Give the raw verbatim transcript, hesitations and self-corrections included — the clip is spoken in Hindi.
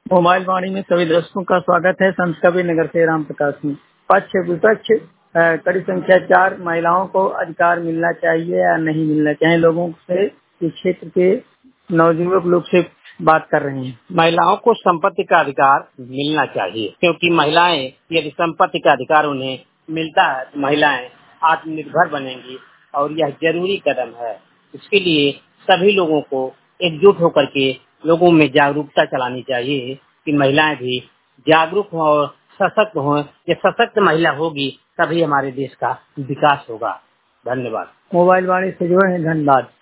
मोबाइल वाणी में सभी दर्शकों का स्वागत है। संत कबीर नगर से राम प्रकाश सिंह। पक्ष विपक्ष अ, कड़ी संख्या चार, महिलाओं को अधिकार मिलना चाहिए या नहीं मिलना चाहिए। लोगों से इस क्षेत्र के नवयुवक लोग से बात कर रहे हैं। महिलाओं को संपत्ति का अधिकार मिलना चाहिए, क्योंकि महिलाएं यदि संपत्ति का अधिकार उन्हें मिलता है तो महिलाएं आत्मनिर्भर बनेंगी और यह जरूरी कदम है। इसके लिए सभी लोगों को एकजुट होकर के लोगों में जागरूकता चलानी चाहिए कि महिलाएं भी जागरूक हों और सशक्त हों। ये सशक्त महिला होगी तभी हमारे देश का विकास होगा। धन्यवाद। मोबाइल वाणी से जुड़े हैं, धन्यवाद।